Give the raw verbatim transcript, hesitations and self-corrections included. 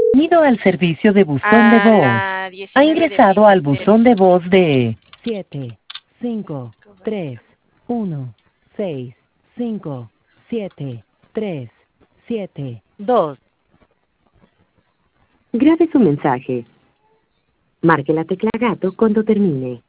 Ido al servicio de buzón de A voz. la Ha diecinueve de ingresado al Pimentel. buzón de voz de siete, cinco, tres, uno, seis, cinco, siete, tres, siete, dos. Grabe su mensaje. Marque la tecla gato cuando termine.